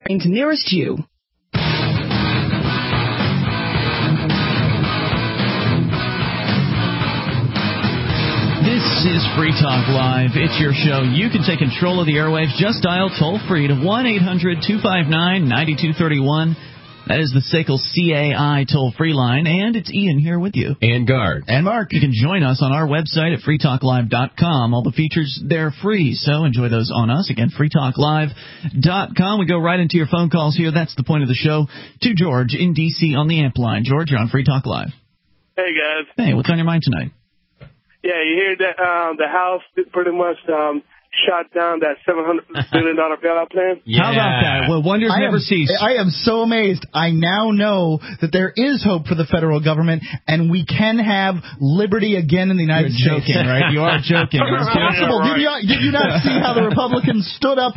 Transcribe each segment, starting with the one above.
nearest you. This is Free Talk Live. It's your show. You can take control of the airwaves. Just dial toll-free to 1-800-259-9231. That is the SACL CAI toll-free line. And it's Ian here with you. And Guard. And Mark. You can join us on our website at freetalklive.com. All the features, they're free, so enjoy those on us. Again, freetalklive.com. We go right into your phone calls here. That's the point of the show. To George in D.C. on the amp line. George, you're on Free Talk Live. Hey, guys. Hey, what's on your mind tonight? Yeah, you hear that the House pretty much shot down that $700 billion bailout plan? Yeah. How about that? Well, wonders never cease. I am so amazed. I now know that there is hope for the federal government, and we can have liberty again in the United States. You're joking, right? You are joking. It's possible. Yeah, right. Did you not see how the Republicans stood up?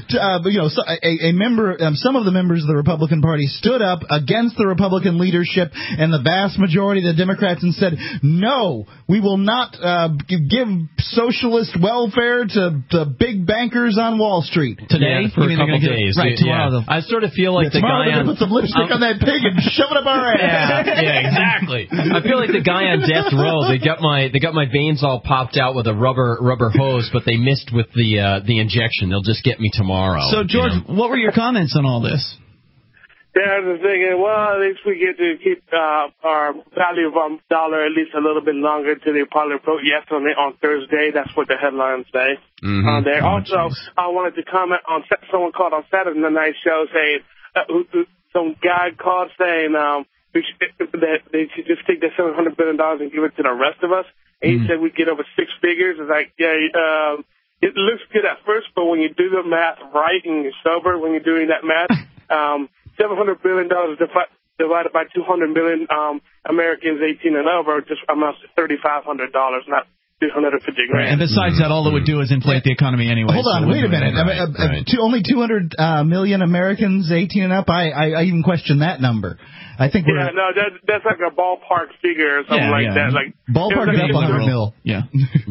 Some of the members of the Republican Party stood up against the Republican leadership and the vast majority of the Democrats and said, no, we will not give socialist welfare to the big bankers on Wall Street. Today? For a couple days. Right, tomorrow. I sort of feel like the guy on... put some lipstick on that pig and shove it up our ass. Yeah, exactly. I feel like the guy on death row. They got my veins all popped out with a rubber hose, but they missed with the injection. They'll just get me tomorrow. So, George, what were your comments on all this? Yeah, I was thinking, well, at least we get to keep our value of our dollar at least a little bit longer till they probably vote yes on it on Thursday. That's what the headlines say. On there. Also, I wanted to comment on someone called on Saturday Night Show saying some guy called saying that they should just take the $700 billion and give it to the rest of us. And he said we'd get over six figures. It's like, yeah, it looks good at first, but when you do the math right and you're sober when you're doing that math, $700 billion divided by 200 million Americans 18 and over just amounts to $3,500, not $250 grand. Right. And besides that, all it would do is inflate the economy anyway. Hold on, wait a minute. Only 200 million Americans 18 and up? I even question that number. I think that's like a ballpark figure or something like that. Like ballpark is up 100 mil. Yeah.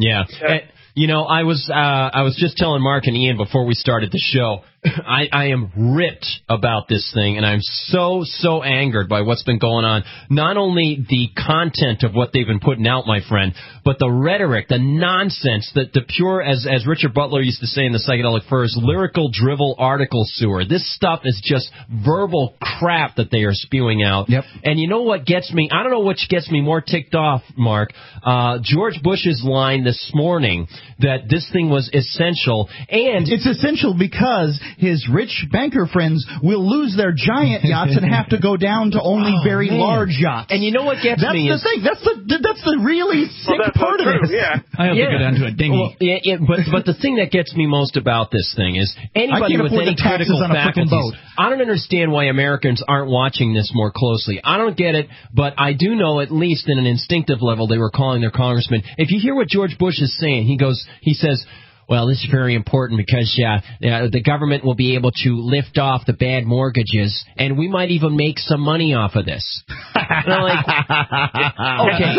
I was just telling Mark and Ian before we started the show, I am ripped about this thing, and I'm so angered by what's been going on. Not only the content of what they've been putting out, my friend, but the rhetoric, the nonsense, the pure, as Richard Butler used to say in the Psychedelic Furs, lyrical drivel article sewer. This stuff is just verbal crap that they are spewing out. Yep. And you know what gets me? I don't know which gets me more ticked off, Mark. George Bush's line this morning that this thing was essential, and it's essential because his rich banker friends will lose their giant yachts and have to go down to only very large yachts. And you know what gets me? That's the really sick part of it. Yeah. I have to go down to a dinghy. Well, but the thing that gets me most about this thing is anybody with any critical faculties. I don't understand why Americans aren't watching this more closely. I don't get it, but I do know at least in an instinctive level they were calling their congressman. If you hear what George Bush is saying, he says, well, this is very important because the government will be able to lift off the bad mortgages, and we might even make some money off of this. And I'm like, okay.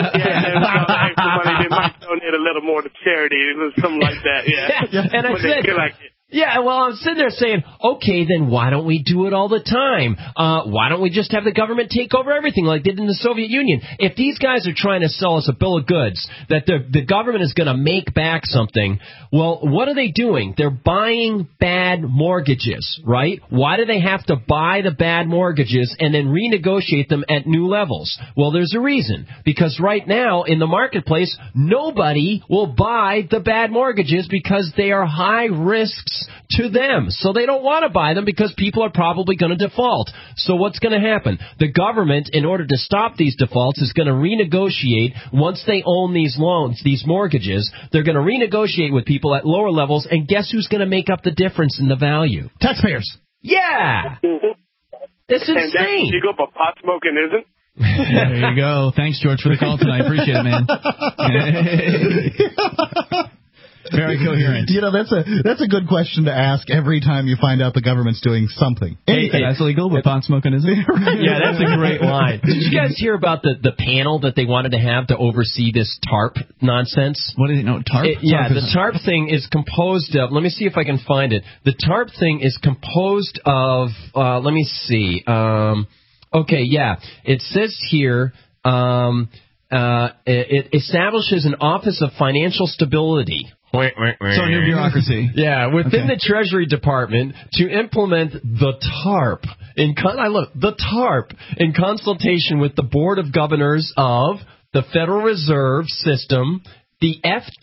They might donate a little more to charity or something like that. Yeah. And I said, yeah, well, I'm sitting there saying, okay, then why don't we do it all the time? Why don't we just have the government take over everything like they did in the Soviet Union? If these guys are trying to sell us a bill of goods that the government is going to make back something, well, what are they doing? They're buying bad mortgages, right? Why do they have to buy the bad mortgages and then renegotiate them at new levels? Well, there's a reason. Because right now in the marketplace, nobody will buy the bad mortgages because they are high risks to them. So they don't want to buy them because people are probably going to default. So what's going to happen? The government, in order to stop these defaults, is going to renegotiate once they own these loans, these mortgages. They're going to renegotiate with people at lower levels, and guess who's going to make up the difference in the value? Taxpayers. Yeah! That's insane. And that's illegal, but pot smoking isn't? There you go. Thanks, George, for the call tonight. Appreciate it, man. Very coherent. That's a good question to ask every time you find out the government's doing something. Anything that's legal, but pot smoking isn't. Yeah, that's a great line. Did you guys hear about the panel that they wanted to have to oversee this TARP nonsense? What do you know? TARP? The TARP thing is composed of. Let me see if I can find it. The TARP thing is composed of. Let me see. It says here. It establishes an Office of Financial Stability. So a new bureaucracy. Yeah, within the Treasury Department to implement the TARP. The TARP in consultation with the Board of Governors of the Federal Reserve System, the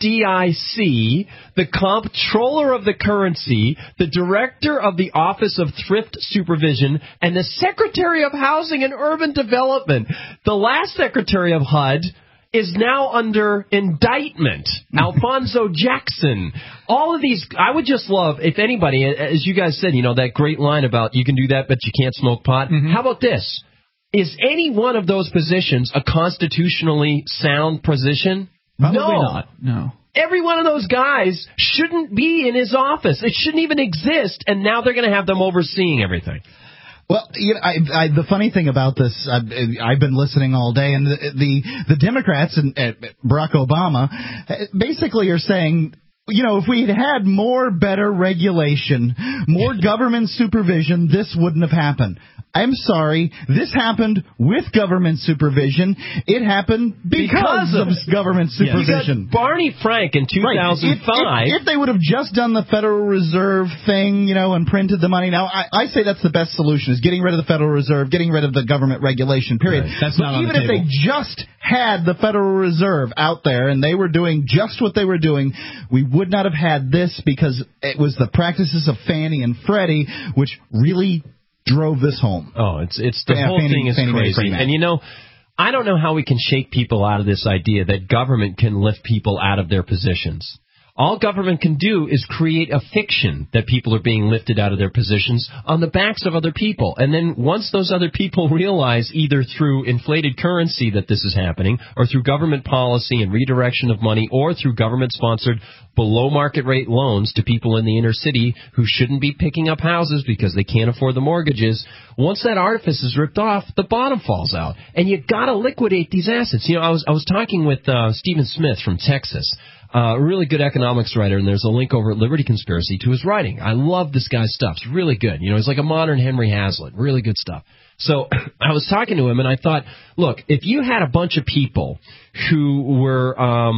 FDIC, the Comptroller of the Currency, the Director of the Office of Thrift Supervision, and the Secretary of Housing and Urban Development. The last Secretary of HUD is now under indictment. Alfonso Jackson. All of these, I would just love, if anybody, as you guys said, that great line about you can do that, but you can't smoke pot. Mm-hmm. How about this? Is any one of those positions a constitutionally sound position? Probably not. No. Every one of those guys shouldn't be in his office. It shouldn't even exist, and now they're going to have them overseeing everything. Well, the funny thing about this, I've been listening all day, and the Democrats and Barack Obama basically are saying, if we had more better regulation, more government supervision, this wouldn't have happened. I'm sorry, this happened with government supervision. It happened because of government supervision. You got Barney Frank in 2005. Right. If they would have just done the Federal Reserve thing, and printed the money. Now, I say that's the best solution, is getting rid of the Federal Reserve, getting rid of the government regulation, period. Right. That's not on the table. Even if they just had the Federal Reserve out there and they were doing just what they were doing, we would not have had this, because it was the practices of Fannie and Freddie which really drove this home. Oh, it's the whole thing is crazy. And I don't know how we can shake people out of this idea that government can lift people out of their positions. All government can do is create a fiction that people are being lifted out of their positions on the backs of other people. And then once those other people realize, either through inflated currency that this is happening, or through government policy and redirection of money, or through government-sponsored below-market rate loans to people in the inner city who shouldn't be picking up houses because they can't afford the mortgages, once that artifice is ripped off, the bottom falls out. And you got to liquidate these assets. I was talking with Stephen Smith from Texas, a really good economics writer, and there's a link over at Liberty Conspiracy to his writing. I love this guy's stuff. It's really good. He's like a modern Henry Hazlitt. Really good stuff. So I was talking to him, and I thought, look, if you had a bunch of people who were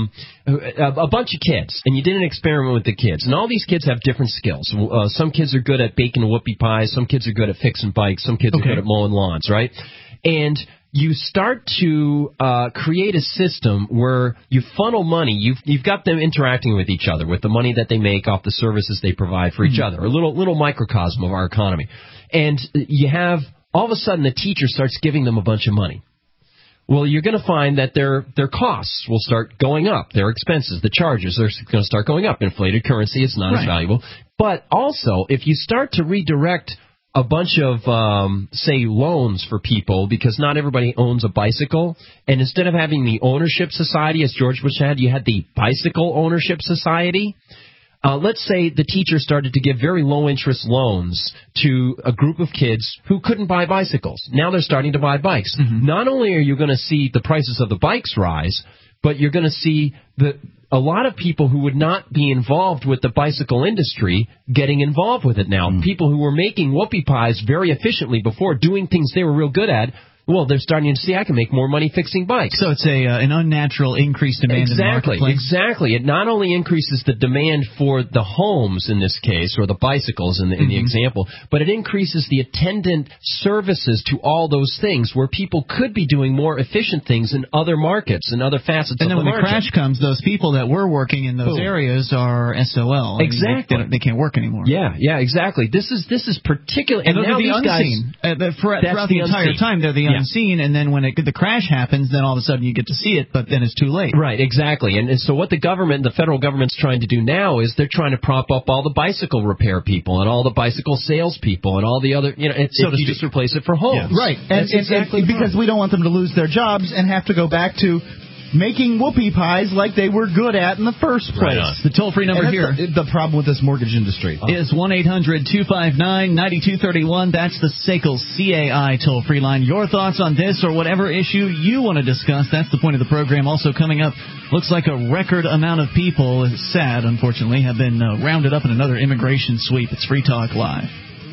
a bunch of kids, and you did an experiment with the kids, and all these kids have different skills. Some kids are good at baking whoopie pies. Some kids are good at fixing bikes. Some kids are good at mowing lawns, right? And you start to create a system where you funnel money. You've got them interacting with each other with the money that they make off the services they provide for each other, a little microcosm of our economy. And you have, all of a sudden, the teacher starts giving them a bunch of money. Well, you're going to find that their costs will start going up. Their expenses, the charges, are going to start going up. Inflated currency is not as valuable. But also, if you start to redirect a bunch of, say, loans for people, because not everybody owns a bicycle, and instead of having the ownership society, as George Bush had, you had the bicycle ownership society. Let's say the teacher started to give very low-interest loans to a group of kids who couldn't buy bicycles. Now they're starting to buy bikes. Mm-hmm. Not only are you going to see the prices of the bikes rise, but you're going to see a lot of people who would not be involved with the bicycle industry getting involved with it now. Mm. People who were making whoopie pies very efficiently before, doing things they were real good at, well, they're starting to see I can make more money fixing bikes. So it's an unnatural increased demand in the marketplace. Exactly. It not only increases the demand for the homes in this case, or the bicycles in the example, but it increases the attendant services to all those things where people could be doing more efficient things in other markets and other facets of the market. And then when the crash comes, those people that were working in those areas are SOL. Exactly. They can't work anymore. Yeah, exactly. This is particularly, and now they're the unseen. Throughout the entire time, they're the unseen, and then when the crash happens, then all of a sudden you get to see it, but then it's too late. Right, exactly. And so what the federal government's trying to do now is they're trying to prop up all the bicycle repair people and all the bicycle sales people and all the other, you just replace it for homes. Yeah. Right, and because we don't want them to lose their jobs and have to go back to making whoopie pies like they were good at in the first place. Right. The toll-free number here. The problem with this mortgage industry is 1-800-259-9231. That's the SACL CAI toll-free line. Your thoughts on this or whatever issue you want to discuss, that's the point of the program. Also coming up, looks like a record amount of people, sad unfortunately, have been rounded up in another immigration sweep. It's Free Talk Live.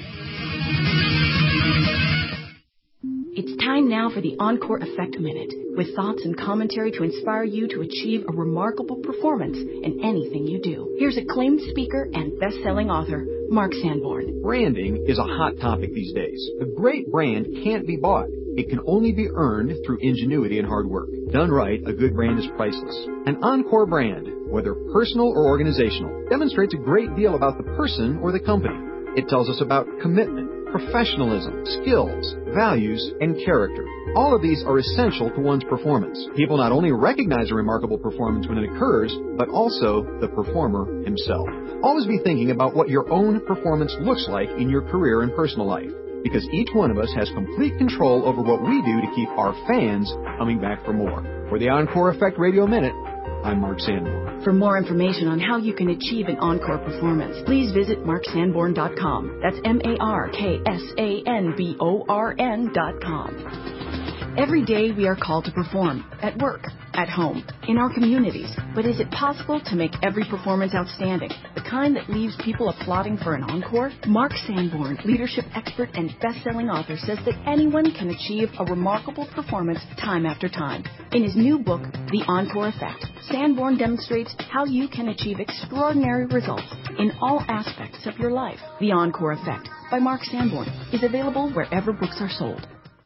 It's time now for the Encore Effect Minute, with thoughts and commentary to inspire you to achieve a remarkable performance in anything you do. Here's acclaimed speaker and best-selling author, Mark Sanborn. Branding is a hot topic these days. A great brand can't be bought. It can only be earned through ingenuity and hard work. Done right, a good brand is priceless. An Encore brand, whether personal or organizational, demonstrates a great deal about the person or the company. It tells us about commitment, professionalism, skills, values, and character. All of these are essential to one's performance. People not only recognize a remarkable performance when it occurs, but also the performer himself. Always be thinking about what your own performance looks like in your career and personal life, because each one of us has complete control over what we do to keep our fans coming back for more. For the Encore Effect Radio Minute, I'm Mark Sanborn. For more information on how you can achieve an encore performance, please visit marksanborn.com. That's MarkSanborn.com. Every day we are called to perform, at work, at home, in our communities. But is it possible to make every performance outstanding, the kind that leaves people applauding for an encore? Mark Sanborn, leadership expert and best-selling author, says that anyone can achieve a remarkable performance time after time. In his new book, The Encore Effect, Sanborn demonstrates how you can achieve extraordinary results in all aspects of your life. The Encore Effect by Mark Sanborn is available wherever books are sold.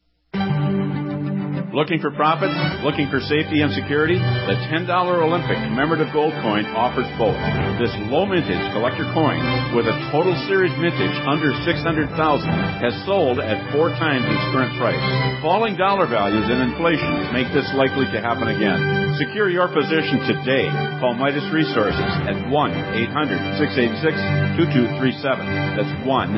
Looking for profits? Looking for safety and security? The $10 Olympic commemorative gold coin offers both. This low mintage collector coin with a total series mintage under $600,000 has sold at 4 times its current price. Falling dollar values and inflation make this likely to happen again. Secure your position today. Call Midas Resources at 1-800-686-2237. That's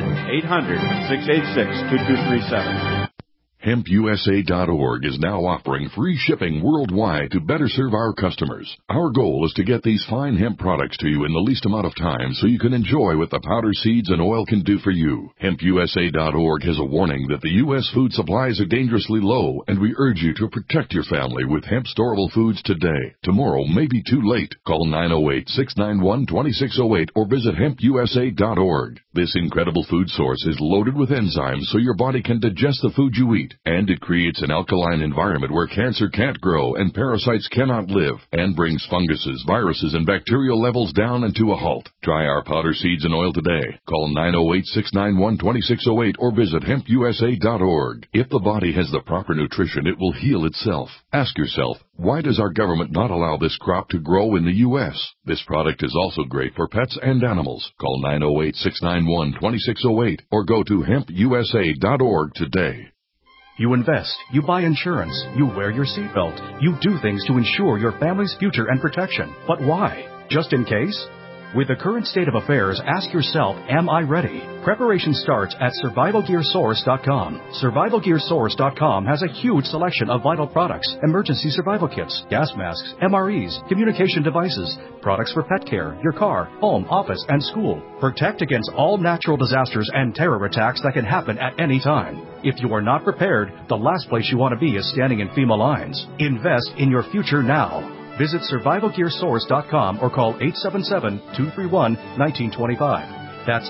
1-800-686-2237. HempUSA.org is now offering free shipping worldwide to better serve our customers. Our goal is to get these fine hemp products to you in the least amount of time so you can enjoy what the powder, seeds, and oil can do for you. HempUSA.org has a warning that the U.S. food supplies are dangerously low, and we urge you to protect your family with hemp storable foods today. Tomorrow may be too late. Call 908-691-2608 or visit HempUSA.org. This incredible food source is loaded with enzymes so your body can digest the food you eat. And it creates an alkaline environment where cancer can't grow and parasites cannot live, and brings funguses, viruses, and bacterial levels down and to a halt. Try our powder, seeds, and oil today. Call 908-691-2608 or visit HempUSA.org. If the body has the proper nutrition, it will heal itself. Ask yourself, why does our government not allow this crop to grow in the U.S.? This product is also great for pets and animals. Call 908-691-2608 or go to HempUSA.org today. You invest, you buy insurance, you wear your seatbelt, you do things to ensure your family's future and protection. But why? Just in case? With the current state of affairs, ask yourself, am I ready? Preparation starts at SurvivalGearSource.com. SurvivalGearSource.com has a huge selection of vital products, emergency survival kits, gas masks, MREs, communication devices, products for pet care, your car, home, office, and school. Protect against all natural disasters and terror attacks that can happen at any time. If you are not prepared, the last place you want to be is standing in FEMA lines. Invest in your future now. Visit SurvivalGearSource.com or call 877-231-1925. That's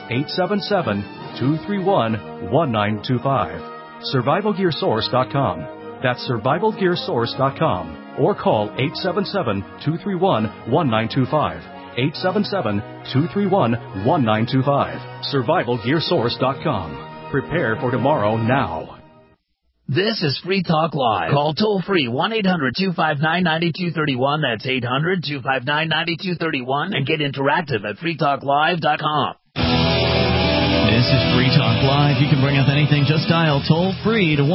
877-231-1925. SurvivalGearSource.com. That's SurvivalGearSource.com. Or call 877-231-1925. 877-231-1925. SurvivalGearSource.com. Prepare for tomorrow now. This is Free Talk Live. Call toll-free 1-800-259-9231. That's 800-259-9231. And get interactive at freetalklive.com. This is Free Talk Live. You can bring up anything. Just dial toll-free to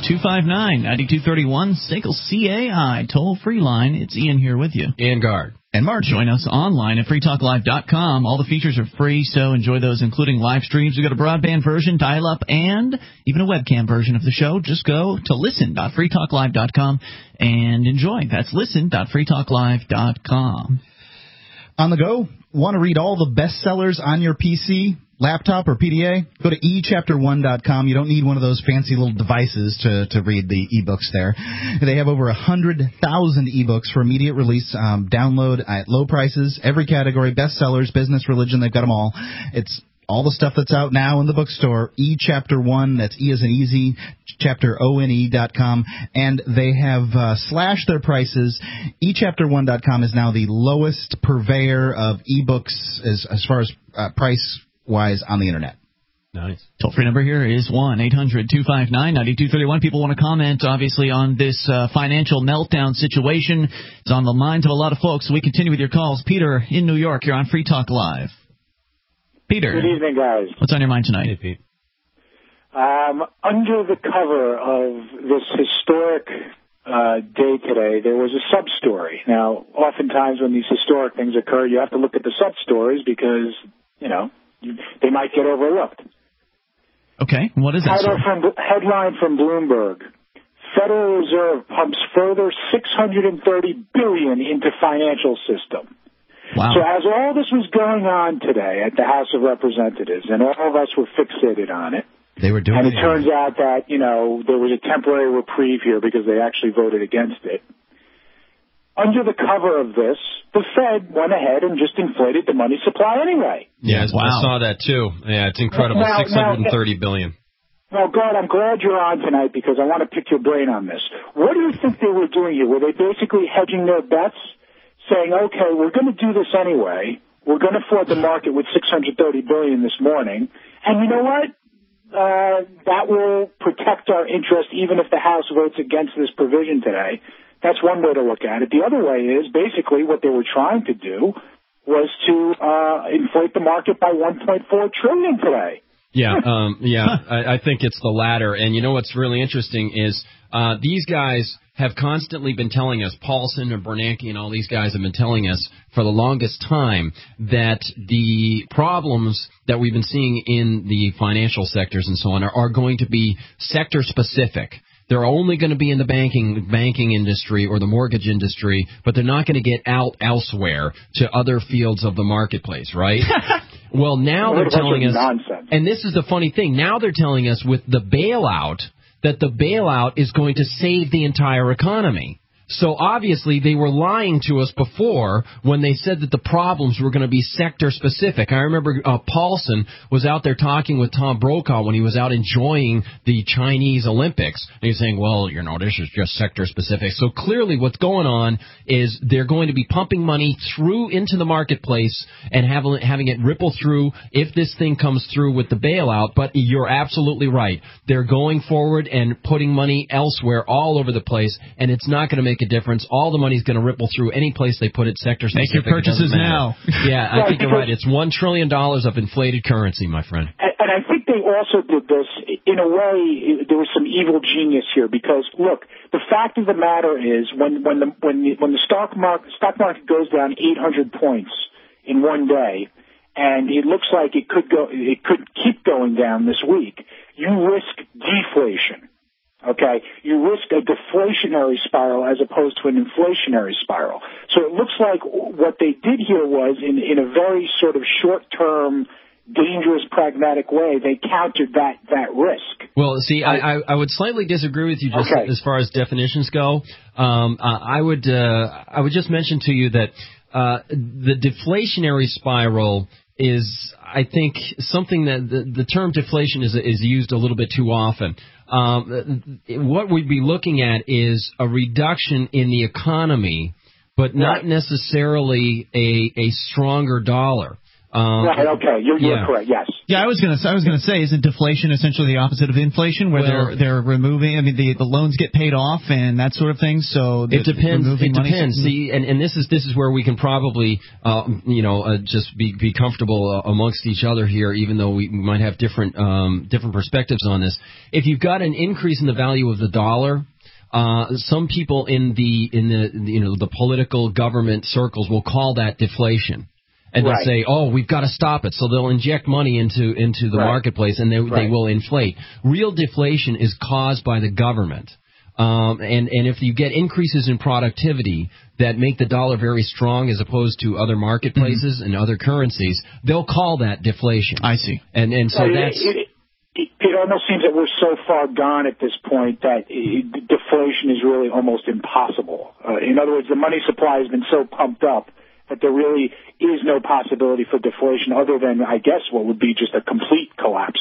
1-800-259-9231. SACL CAI toll-free line. It's Ian here with you. Ian Guard. and March. Join us online at freetalklive.com. All the features are free, so enjoy those, including live streams. We've got a broadband version, dial-up, and even a webcam version of the show. Just go to listen.freetalklive.com and enjoy. That's listen.freetalklive.com. On the go, want to read all the bestsellers on your PC, laptop, or PDA? Go to eChapter1.com. You don't need one of those fancy little devices to read the ebooks there. They have over 100,000 ebooks for immediate release, download at low prices, every category, bestsellers, business, religion, they've got them all. It's all the stuff that's out now in the bookstore, eChapter1, that's E as in easy, chapterone.com, and they have slashed their prices. eChapter1.com is now the lowest purveyor of ebooks as far as price-wise on the Internet. Nice. Toll-free number here is 1-800-259-9231. People want to comment, obviously, on this financial meltdown situation. It's on the minds of a lot of folks. So we continue with your calls. Peter in New York, you're on Free Talk Live. Peter. Good evening, guys. What's on your mind tonight? Hey, Pete. Under the cover of this historic day today, there was a sub-story. Now, oftentimes when these historic things occur, you have to look at the sub-stories because, they might get overlooked. Okay, what is that? Headline from Bloomberg. Federal Reserve pumps further $630 billion into financial system. Wow. So as all this was going on today at the House of Representatives, and all of us were fixated on it, they were doing and it turns out that, there was a temporary reprieve here because they actually voted against it. Under the cover of this, the Fed went ahead and just inflated the money supply anyway. Yes, wow. I saw that too. Yeah, it's incredible. $630 billion. Well, God, I'm glad you're on tonight because I want to pick your brain on this. What do you think they were doing here? Were they basically hedging their bets? Saying, okay, we're going to do this anyway. We're going to flood the market with $630 billion this morning. And you know what? That will protect our interest even if the House votes against this provision today. That's one way to look at it. The other way is basically what they were trying to do was to inflate the market by $1.4 trillion today. Yeah, I think it's the latter. And you know what's really interesting is these guys have constantly been telling us, Paulson and Bernanke and all these guys have been telling us for the longest time that the problems that we've been seeing in the financial sectors and so on are going to be sector-specific. They're only going to be in the banking industry or the mortgage industry, but they're not going to get out elsewhere to other fields of the marketplace, right? Well, now they're telling us, and this is the funny thing, now they're telling us with the bailout that the bailout is going to save the entire economy. So obviously they were lying to us before when they said that the problems were going to be sector-specific. I remember Paulson was out there talking with Tom Brokaw when he was out enjoying the Chinese Olympics. And he's saying, well, this is just sector-specific. So clearly what's going on is they're going to be pumping money through into the marketplace and having it ripple through if this thing comes through with the bailout. But you're absolutely right. They're going forward and putting money elsewhere all over the place, and it's not going to make a difference. All the money's going to ripple through any place they put it sector-specific. Make your purchases now. Yeah, I think you're right. It's $1 trillion of inflated currency, my friend. And I think they also did this, in a way, there was some evil genius here because, look, the fact of the matter is when the stock market goes down 800 points in one day, and it looks like it could keep going down this week, you risk deflation. Okay, you risk a deflationary spiral as opposed to an inflationary spiral. So it looks like what they did here was, in a very sort of short-term, dangerous, pragmatic way, they countered that risk. Well, see, I would slightly disagree with you just as far as definitions go. I would just mention to you that the deflationary spiral is, I think, something that the term deflation is used a little bit too often. What we'd be looking at is a reduction in the economy, but not necessarily a stronger dollar. Right, okay, you're correct, yes. Yeah, I was gonna say, isn't deflation essentially the opposite of inflation, where they're removing? I mean, the loans get paid off and that sort of thing. So it depends. It depends. See, and this is where we can probably just be comfortable amongst each other here, even though we might have different perspectives on this. If you've got an increase in the value of the dollar, some people in the political government circles will call that deflation. And they'll say, "Oh, we've got to stop it." So they'll inject money into the marketplace, and they will inflate. Real deflation is caused by the government, and if you get increases in productivity that make the dollar very strong as opposed to other marketplaces and other currencies, they'll call that deflation. I see. And so that's. It almost seems that we're so far gone at this point that deflation is really almost impossible. In other words, the money supply has been so pumped up that there really is no possibility for deflation other than, I guess, what would be just a complete collapse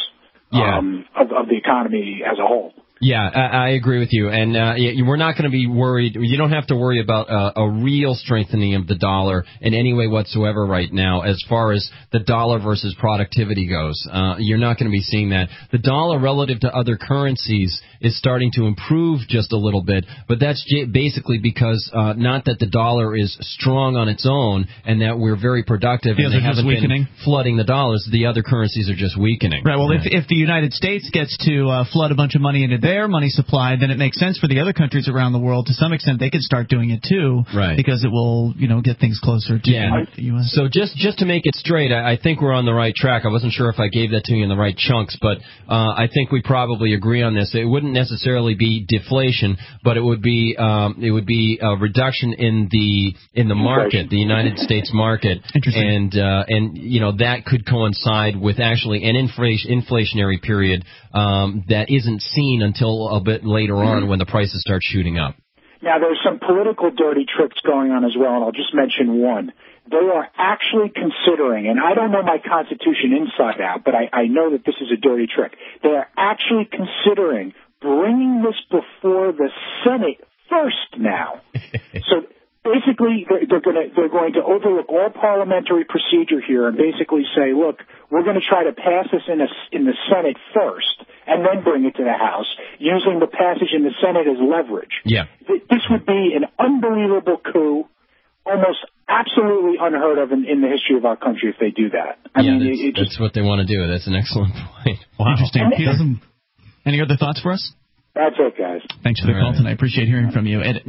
of the economy as a whole. Yeah, I agree with you. And we're not going to be worried. You don't have to worry about a real strengthening of the dollar in any way whatsoever right now as far as the dollar versus productivity goes. You're not going to be seeing that. The dollar relative to other currencies is starting to improve just a little bit, but that's basically because not that the dollar is strong on its own and that we're very productive and they haven't been flooding the dollars. The other currencies are just weakening. Right. Well, if the United States gets to flood a bunch of money into their money supply, then it makes sense for the other countries around the world. To some extent, they could start doing it too, right? Because it will, get things closer to the U.S. So just to make it straight, I think we're on the right track. I wasn't sure if I gave that to you in the right chunks, but I think we probably agree on this. It wouldn't necessarily be deflation, but it would be a reduction in the market, the United States market, and that could coincide with actually an inflationary period that isn't seen until a bit later on when the prices start shooting up. Now, there's some political dirty tricks going on as well, and I'll just mention one. They are actually considering, and I don't know my Constitution inside out, but I know that this is a dirty trick. They are actually considering bringing this before the Senate first now. So basically, they're going to overlook all parliamentary procedure here and basically say, look, we're going to try to pass this in the Senate first and then bring it to the House, using the passage in the Senate as leverage. Yeah. This would be an unbelievable coup, almost absolutely unheard of in the history of our country if they do that. That's what they want to do. That's an excellent point. Wow. Interesting. Any other thoughts for us? That's it, guys. Thanks for the call tonight. Appreciate hearing from you. At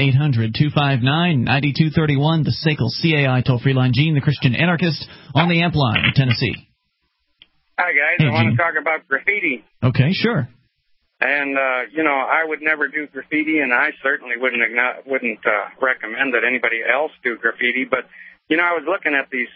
1-800-259-9231, the SACL CAI toll-free line. Gene, the Christian anarchist, on the amp line in Tennessee. Hi, guys. Hey, I want Gene. to talk about graffiti. Okay, sure. And, I would never do graffiti, and I certainly wouldn't recommend that anybody else do graffiti. But, I was looking at these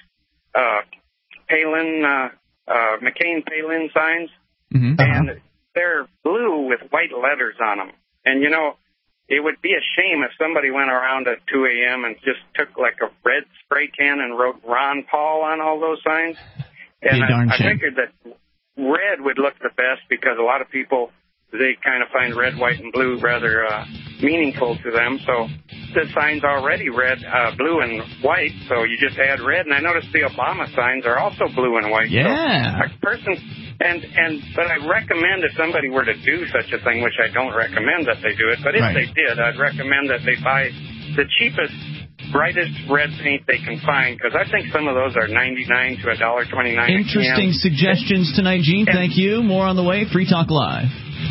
McCain Palin signs, and they're blue with white letters on them. And, it would be a shame if somebody went around at 2 a.m. and just took like a red spray can and wrote Ron Paul on all those signs. And I figured that red would look the best because a lot of people, they kind of find red, white, and blue rather meaningful to them. So the sign's already red, blue, and white, so you just add red. And I noticed the Obama signs are also blue and white. Yeah. So but I recommend if somebody were to do such a thing, which I don't recommend that they do it, but if they did, I'd recommend that they buy the cheapest, brightest red paint they can find, because I think some of those are $99 to $1.29. Interesting suggestions tonight, Gene. Thank you. More on the way. Free Talk Live.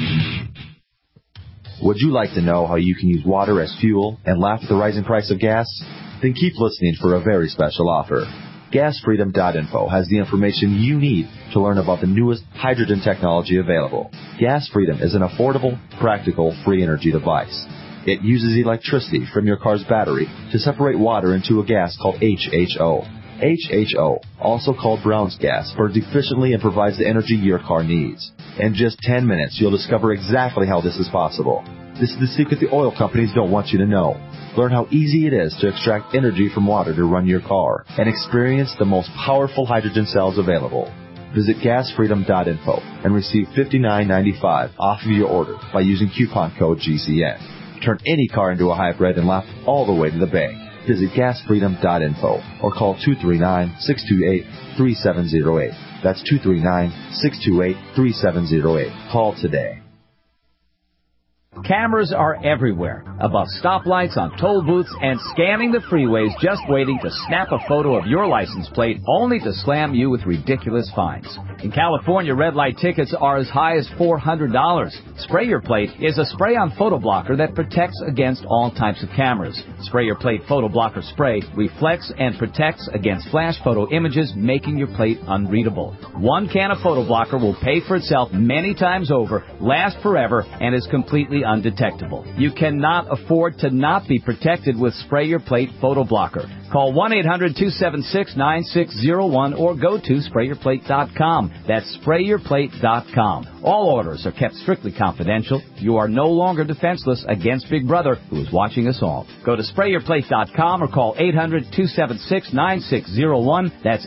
Would you like to know how you can use water as fuel and laugh at the rising price of gas? Then keep listening for a very special offer. GasFreedom.info has the information you need to learn about the newest hydrogen technology available. Gas Freedom is an affordable, practical, free energy device. It uses electricity from your car's battery to separate water into a gas called HHO. HHO, also called Brown's gas, burns efficiently and provides the energy your car needs. In just 10 minutes, you'll discover exactly how this is possible. This is the secret the oil companies don't want you to know. Learn how easy it is to extract energy from water to run your car and experience the most powerful hydrogen cells available. Visit gasfreedom.info and receive $59.95 off of your order by using coupon code GCN. Turn any car into a hybrid and laugh all the way to the bank. Visit gasfreedom.info or call 239-628-3708. That's 239-628-3708. Call today. Cameras are everywhere, above stoplights, on toll booths, and scanning the freeways just waiting to snap a photo of your license plate only to slam you with ridiculous fines. In California, red light tickets are as high as $400. Spray Your Plate is a spray-on photo blocker that protects against all types of cameras. Spray Your Plate photo blocker spray reflects and protects against flash photo images, making your plate unreadable. One can of photo blocker will pay for itself many times over, last forever, and is completely undetectable. You cannot afford to not be protected with Spray Your Plate photo blocker. Call 1-800-276-9601 or go to sprayyourplate.com. That's sprayyourplate.com. All orders are kept strictly confidential. You are no longer defenseless against Big Brother, who is watching us all. Go to sprayyourplate.com or call 800-276-9601. That's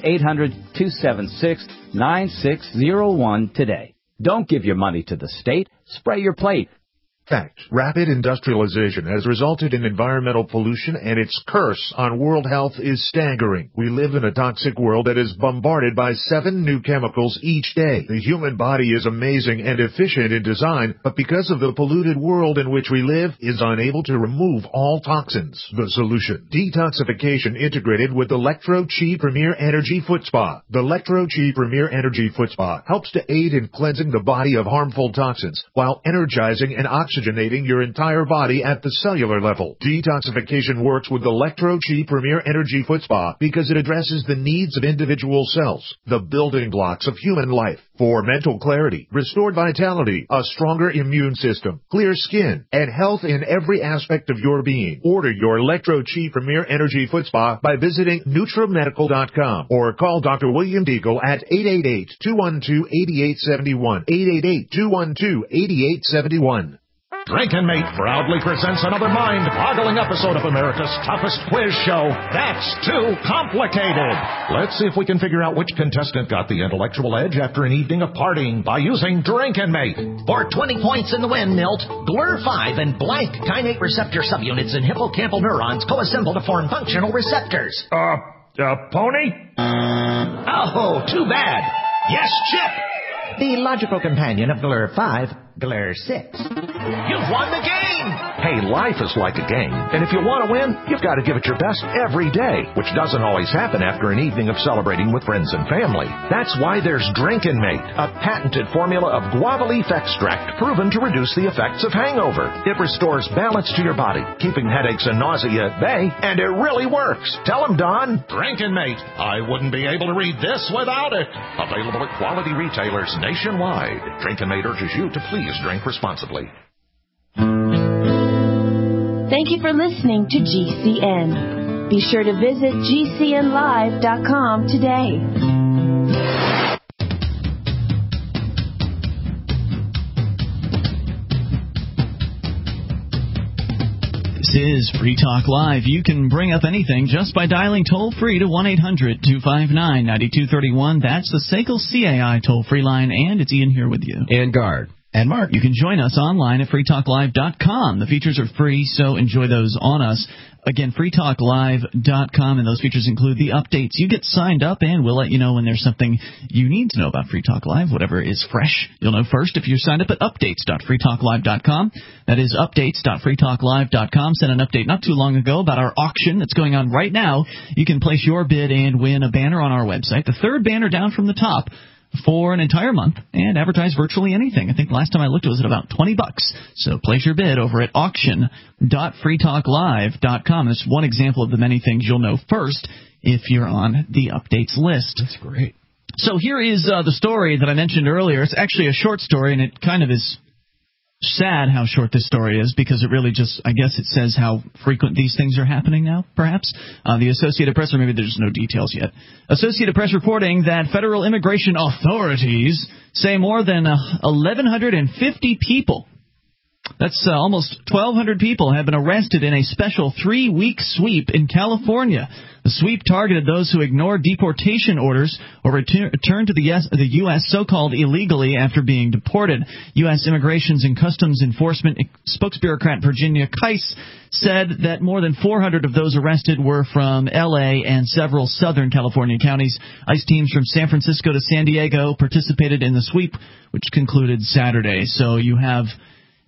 800-276-9601 today. Don't give your money to the state. Spray Your Plate. Fact, rapid industrialization has resulted in environmental pollution, and its curse on world health is staggering. We live in a toxic world that is bombarded by 7 new chemicals each day. The human body is amazing and efficient in design, but because of the polluted world in which we live, is unable to remove all toxins. The solution: detoxification integrated with Electro-Chi Premier Energy Foot Spa. The Electro-Chi Premier Energy Foot Spa helps to aid in cleansing the body of harmful toxins while energizing and oxygenating your entire body at the cellular level. Detoxification works with Electro-Chi Premier Energy Foot Spa because it addresses the needs of individual cells, the building blocks of human life, for mental clarity, restored vitality, a stronger immune system, clear skin, and health in every aspect of your being. Order your Electro-Chi Premier Energy Foot Spa by visiting NutraMedical.com or call Dr. William Deagle at 888-212-8871, 888-212-8871. Drinkin' Mate proudly presents another mind-boggling episode of America's toughest quiz show, That's Too Complicated. Let's see if we can figure out which contestant got the intellectual edge after an evening of partying by using Drinkin' Mate. For 20 points in the win, Milt, GLUR5 and blank kainate receptor subunits in hippocampal neurons coassemble to form functional receptors. Pony? Oh, too bad. Yes, Chip. The logical companion of GLUR5, GLUR6. You've won the game! Hey, life is like a game, and if you want to win, you've got to give it your best every day, which doesn't always happen after an evening of celebrating with friends and family. That's why there's Drinkin' Mate, a patented formula of guava leaf extract proven to reduce the effects of hangover. It restores balance to your body, keeping headaches and nausea at bay, and it really works. Tell them, Don. Drinkin' Mate. I wouldn't be able to read this without it. Available at quality retailers nationwide. Drinkin' Mate urges you to please drink responsibly. Thank you for listening to GCN. Be sure to visit GCNlive.com today. This is Free Talk Live. You can bring up anything just by dialing toll-free to 1-800-259-9231. That's the SACL CAI toll-free line, and it's Ian here with you. And Guard. And Mark. You can join us online at freetalklive.com. The features are free, so enjoy those on us. Again, freetalklive.com, and those features include the updates. You get signed up, and we'll let you know when there's something you need to know about Free Talk Live. Whatever is fresh, you'll know first if you're signed up at updates.freetalklive.com. That is updates.freetalklive.com. Sent an update not too long ago about our auction that's going on right now. You can place your bid and win a banner on our website, the third banner down from the top, for an entire month and advertise virtually anything. I think last time I looked it was at about $20. So place your bid over at auction.freetalklive.com. That's one example of the many things you'll know first if you're on the updates list. That's great. So here is the story that I mentioned earlier. It's actually a short story, and it kind of is sad how short this story is because it really just, I guess it says how frequent these things are happening now, perhaps. The Associated Press, or maybe there's no details yet. Associated Press reporting that federal immigration authorities say more than 1,150 people, that's almost 1,200 people, have been arrested in a special 3-week sweep in California. The sweep targeted those who ignored deportation orders or returned to the U.S. so-called illegally after being deported. U.S. Immigrations and Customs Enforcement spokesbureaucrat Virginia Keiss said that more than 400 of those arrested were from L.A. and several Southern California counties. ICE teams from San Francisco to San Diego participated in the sweep, which concluded Saturday. So you have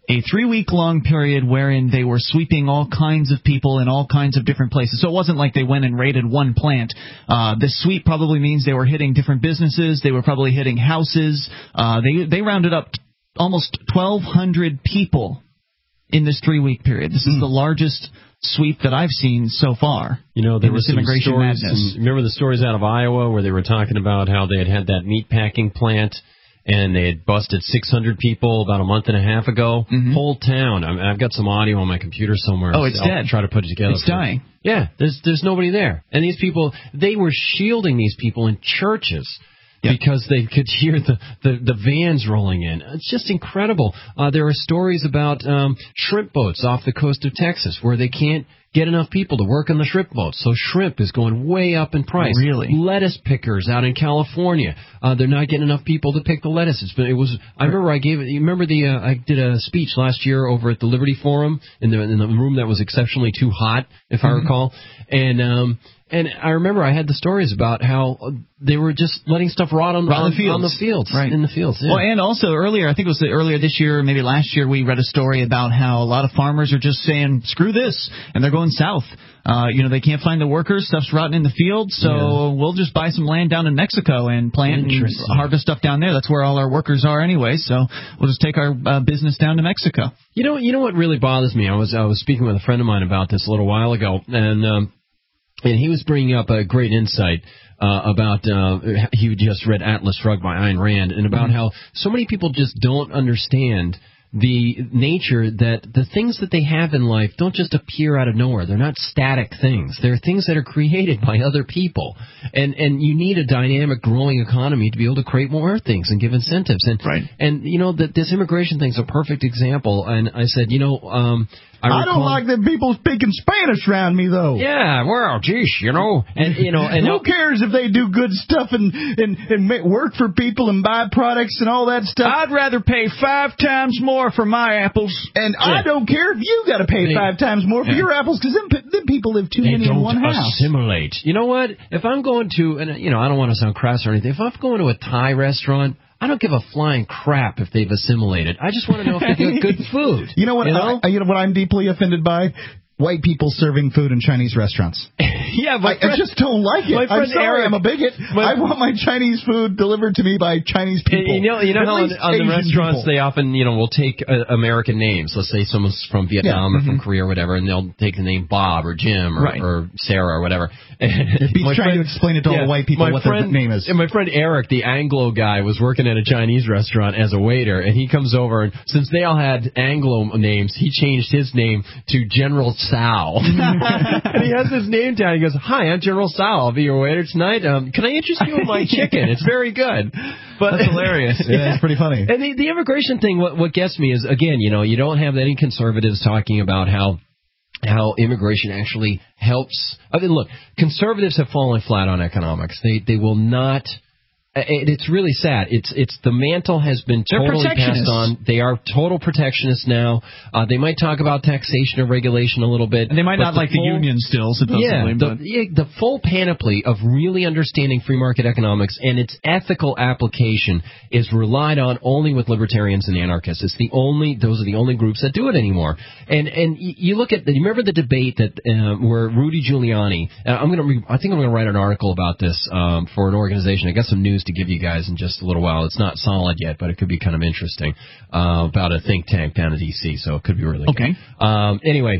a 3-week-long period wherein they were sweeping all kinds of people in all kinds of different places. So it wasn't like they went and raided one plant. This sweep probably means they were hitting different businesses. They were probably hitting houses. They rounded up almost 1,200 people in this 3-week period. This is the largest sweep that I've seen so far. You know, there were some immigration stories. madness. Remember the stories out of Iowa where they were talking about how they had that meat packing plant and they had busted 600 people about a month and a half ago. Whole town. I've got some audio on my computer somewhere. Oh, it's dead. I'll try to put it together. It's dying. Yeah, there's nobody there. And these people, they were shielding these people in churches. Yep. Because they could hear the vans rolling in. It's just incredible. There are stories about shrimp boats off the coast of Texas where they can't get enough people to work on the shrimp boats. So shrimp is going way up in price. Really? Lettuce pickers out in California. They're not getting enough people to pick the lettuce. I remember I did a speech last year over at the Liberty Forum in the room that was exceptionally too hot, if I recall. And I remember I had the stories about how they were just letting stuff rot on the fields. Right. In the fields. Yeah. Well, and also earlier, I think it was earlier this year, maybe last year, we read a story about how a lot of farmers are just saying, screw this, and they're going south. They can't find the workers, stuff's rotting in the field, so we'll just buy some land down in Mexico and plant and harvest stuff down there. That's where all our workers are anyway, so we'll just take our business down to Mexico. You know what really bothers me? I was speaking with a friend of mine about this a little while ago, and he was bringing up a great insight about he just read Atlas Shrugged by Ayn Rand, and about how so many people just don't understand the nature that the things that they have in life don't just appear out of nowhere. They're not static things. They're things that are created by other people. And you need a dynamic, growing economy to be able to create more things and give incentives. And this immigration thing's a perfect example. And I said, I don't like them people speaking Spanish around me, though. Yeah, well, geez, and who cares if they do good stuff and work for people and buy products and all that stuff? I'd rather pay 5 times more for my apples. And I don't care if you got to pay 5 times more for your apples, because them people live too many in one house. Assimilate. You know what? If I'm going to, and I don't want to sound crass or anything, if I'm going to a Thai restaurant, I don't give a flying crap if they've assimilated. I just want to know if they get good food. You know what? You know what I'm deeply offended by? White people serving food in Chinese restaurants. Yeah, but I just don't like it. I'm sorry, I'm a bigot. I want my Chinese food delivered to me by Chinese people. You know how on the restaurants they often, will take American names. Let's say someone's from Vietnam or from Korea or whatever, and they'll take the name Bob or Jim or Sarah or whatever. He's trying to explain it to all the white people what their name is. And my friend Eric, the Anglo guy, was working at a Chinese restaurant as a waiter, and he comes over, and since they all had Anglo names, he changed his name to General Sal. And he has his name down. He goes, "Hi, I'm General Sal. I'll be your waiter tonight. Can I interest you in my chicken? It's very good." But that's hilarious. Yeah, it's pretty funny. And the immigration thing, what gets me is, again, you don't have any conservatives talking about how immigration actually helps. I mean, look, conservatives have fallen flat on economics. They will not. It's really sad. It's the mantle has been totally passed on. They are total protectionists now. They might talk about taxation or regulation a little bit. And they might not like the union still, supposedly. The full panoply of really understanding free market economics and its ethical application is relied on only with libertarians and anarchists. Those are the only groups that do it anymore. And you look at you remember the debate that where Rudy Giuliani. I think I'm going to write an article about this for an organization. I got some news to give you guys in just a little while. It's not solid yet, but it could be kind of interesting about a think tank down in D.C., so it could be really good. Anyway,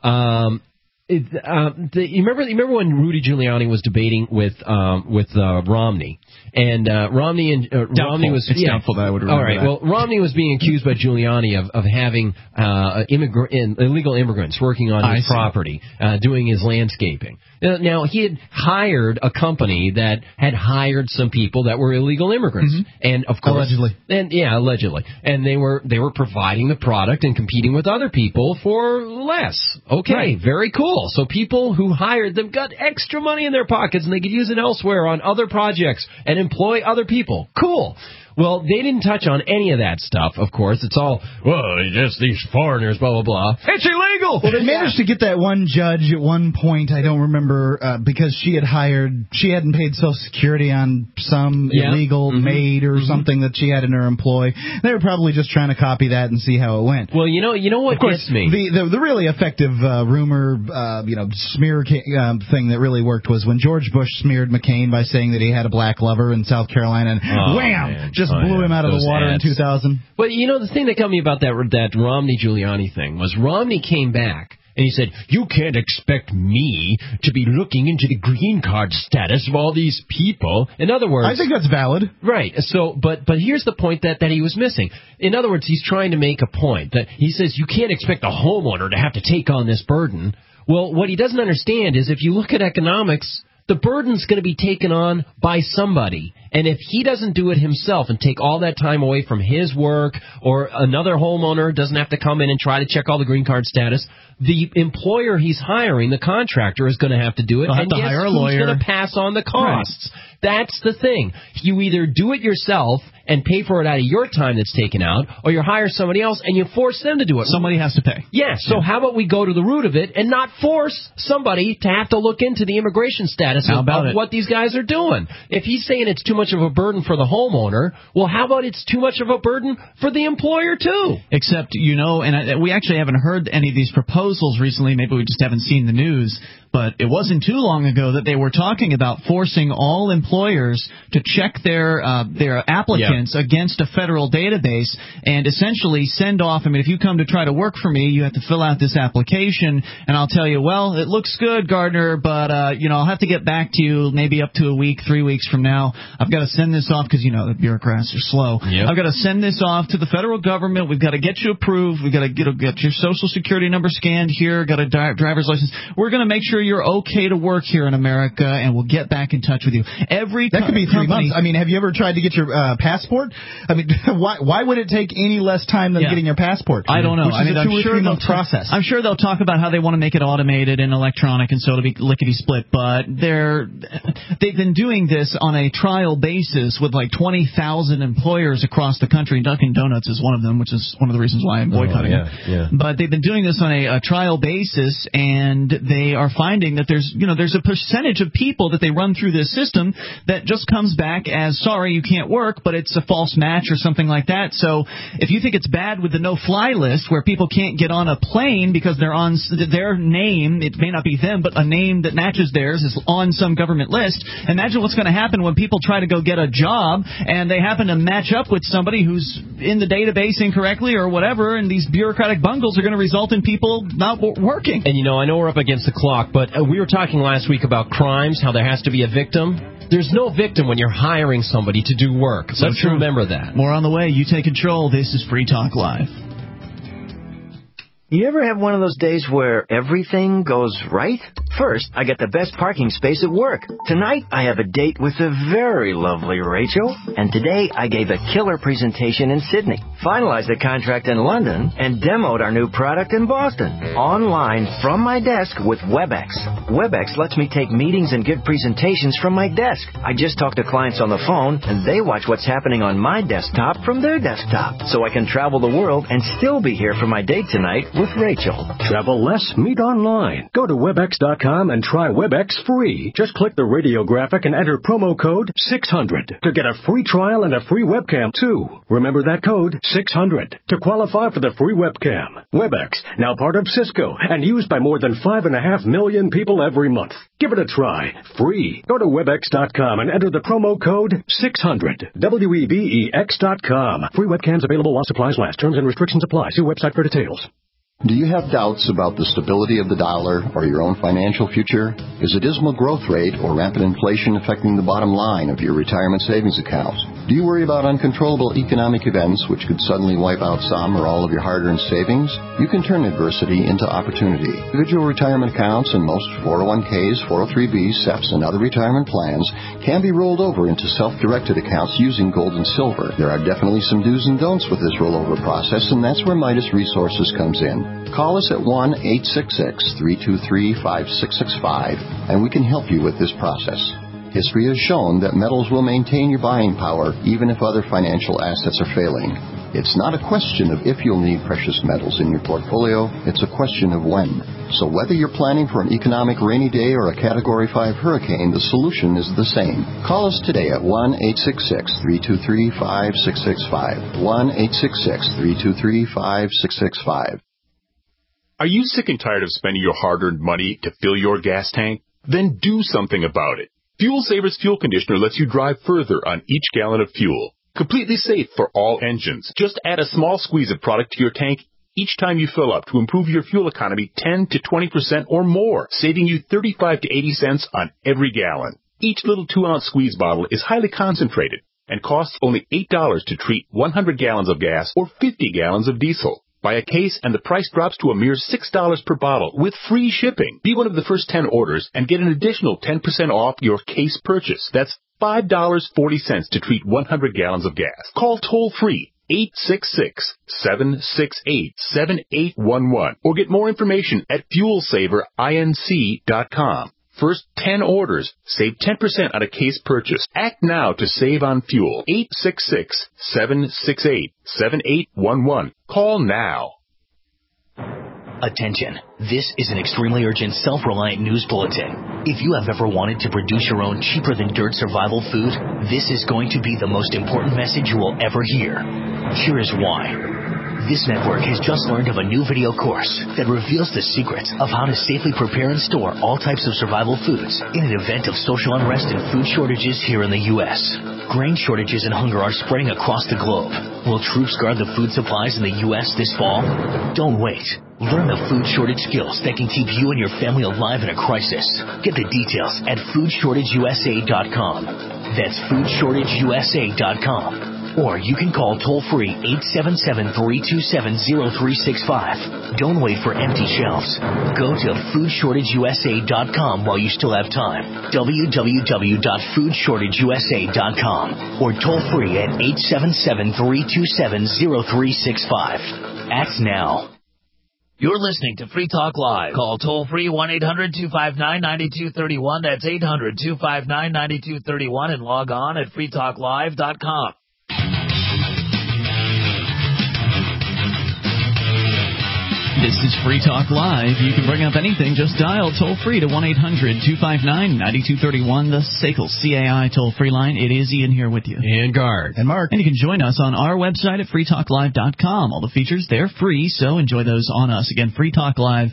you remember when Rudy Giuliani was debating with Romney, and Romney was doubtful that I would remember. All right, well, Romney was being accused by Giuliani of having illegal immigrants working on his property, doing his landscaping. Now, he had hired a company that had hired some people that were illegal immigrants, and of course, allegedly, and they were providing the product and competing with other people for less. Okay, very cool. So people who hired them got extra money in their pockets, and they could use it elsewhere on other projects and employ other people. Cool. Well, they didn't touch on any of that stuff, of course. It's all, well, just these foreigners, blah, blah, blah. It's illegal! Well, they managed to get that one judge at one point, I don't remember, because she hadn't paid Social Security on some illegal maid or something that she had in her employ. They were probably just trying to copy that and see how it went. Well, you know what gets me? The really effective rumor, smear thing that really worked was when George Bush smeared McCain by saying that he had a black lover in South Carolina, and wham! Just blew him out of the water in 2000. But the thing that got me about that Romney-Giuliani thing was Romney came back and he said, you can't expect me to be looking into the green card status of all these people. In other words, I think that's valid. Right. So, but here's the point that he was missing. In other words, he's trying to make a point that he says you can't expect the homeowner to have to take on this burden. Well, what he doesn't understand is if you look at economics, the burden's going to be taken on by somebody. And if he doesn't do it himself and take all that time away from his work, or another homeowner doesn't have to come in and try to check all the green card status, the employer he's hiring, the contractor, is going to have to do it. And guess who's going to pass on the costs? Right. That's the thing. You either do it yourself and pay for it out of your time that's taken out, or you hire somebody else and you force them to do it. Somebody has to pay. Yeah, so how about we go to the root of it and not force somebody to have to look into the immigration status of what these guys are doing? If he's saying it's too much of a burden for the homeowner, well, how about it's too much of a burden for the employer, too? Except, we actually haven't heard any of these proposals recently. Maybe we just haven't seen the news. But it wasn't too long ago that they were talking about forcing all employers to check their applicants against a federal database and essentially send off. I mean, if you come to try to work for me, you have to fill out this application, and I'll tell you, well, it looks good, Gardner, but I'll have to get back to you maybe up to a week, 3 weeks from now. I've got to send this off because the bureaucrats are slow. Yep. I've got to send this off to the federal government. We've got to get you approved. We've got to get your Social Security number scanned here. Got a driver's license. We're going to make sure you're okay to work here in America, and we'll get back in touch with you. That could be 3 months. I mean, have you ever tried to get your passport? I mean, why would it take any less time than getting your passport? I don't know. Which is a 2 or 3 month process. I'm sure they'll talk about how they want to make it automated and electronic, and so it'll be lickety-split, but they've been doing this on a trial basis with like 20,000 employers across the country. Dunkin' Donuts is one of them, which is one of the reasons why I'm boycotting it. Yeah. But they've been doing this on a trial basis, and they are finding that there's a percentage of people that they run through this system that just comes back as, sorry, you can't work, but it's a false match or something like that. So if you think it's bad with the no-fly list where people can't get on a plane because they're on their name, it may not be them, but a name that matches theirs is on some government list, imagine what's going to happen when people try to go get a job and they happen to match up with somebody who's in the database incorrectly or whatever, and these bureaucratic bungles are going to result in people not working. And I know we're up against the clock, but we were talking last week about crimes, how there has to be a victim. There's no victim when you're hiring somebody to do work. So let's remember that. More on the way. You take control. This is Free Talk Live. You ever have one of those days where everything goes right? First, I get the best parking space at work. Tonight, I have a date with the very lovely Rachel. And today, I gave a killer presentation in Sydney, finalized a contract in London, and demoed our new product in Boston. Online from my desk with WebEx. WebEx lets me take meetings and give presentations from my desk. I just talk to clients on the phone, and they watch what's happening on my desktop from their desktop. So I can travel the world and still be here for my date tonight with Rachel. Travel less, meet online. Go to WebEx.com and try WebEx free. Just click the radio graphic and enter promo code 600 to get a free trial and a free webcam too. Remember that code, 600, to qualify for the free webcam. WebEx, now part of Cisco and used by more than 5.5 million people every month. Give it a try. Free. Go to WebEx.com and enter the promo code 600. WEBEX.com. Free webcams available while supplies last. Terms and restrictions apply. See website for details. Do you have doubts about the stability of the dollar or your own financial future? Is a dismal growth rate or rampant inflation affecting the bottom line of your retirement savings accounts? Do you worry about uncontrollable economic events which could suddenly wipe out some or all of your hard-earned savings? You can turn adversity into opportunity. Individual retirement accounts and most 401ks, 403bs, SEPs, and other retirement plans can be rolled over into self-directed accounts using gold and silver. There are definitely some do's and don'ts with this rollover process, and that's where Midas Resources comes in. Call us at 1-866-323-5665, and we can help you with this process. History has shown that metals will maintain your buying power even if other financial assets are failing. It's not a question of if you'll need precious metals in your portfolio, it's a question of when. So whether you're planning for an economic rainy day or a Category 5 hurricane, the solution is the same. Call us today at 1-866-323-5665. 1-866-323-5665. Are you sick and tired of spending your hard-earned money to fill your gas tank? Then do something about it. Fuel Saver's Fuel Conditioner lets you drive further on each gallon of fuel. Completely safe for all engines. Just add a small squeeze of product to your tank each time you fill up to improve your fuel economy 10 to 20% or more, saving you 35 to 80 cents on every gallon. Each little 2-ounce squeeze bottle is highly concentrated and costs only $8 to treat 100 gallons of gas or 50 gallons of diesel. Buy a case and the price drops to a mere $6 per bottle with free shipping. Be one of the first 10 orders and get an additional 10% off your case purchase. That's $5.40 to treat 100 gallons of gas. Call toll-free 866-768-7811 or get more information at FuelSaverInc.com. First 10 orders, save 10% on a case purchase. Act now to save on fuel. 866-768-7811. Call now. Attention. This is an extremely urgent, self-reliant news bulletin. If you have ever wanted to produce your own cheaper-than-dirt survival food, this is going to be the most important message you will ever hear. Here is why. This network has just learned of a new video course that reveals the secrets of how to safely prepare and store all types of survival foods in an event of social unrest and food shortages here in the U.S. Grain shortages and hunger are spreading across the globe. Will troops guard the food supplies in the U.S. this fall? Don't wait. Learn the food shortage skills that can keep you and your family alive in a crisis. Get the details at foodshortageusa.com. That's foodshortageusa.com. Or you can call toll-free 877-327-0365. Don't wait for empty shelves. Go to foodshortageusa.com while you still have time. www.foodshortageusa.com. Or toll-free at 877-327-0365. Act now. You're listening to Free Talk Live. Call toll-free 1-800-259-9231. That's 800-259-9231 and log on at freetalklive.com. This is Free Talk Live. You can bring up anything. Just dial toll-free to 1-800-259-9231, the SACL CAI toll-free line. It is Ian here with you. And Guard. And Mark. And you can join us on our website at freetalklive.com. All the features, they're free, so enjoy those on us. Again, freetalklive.com.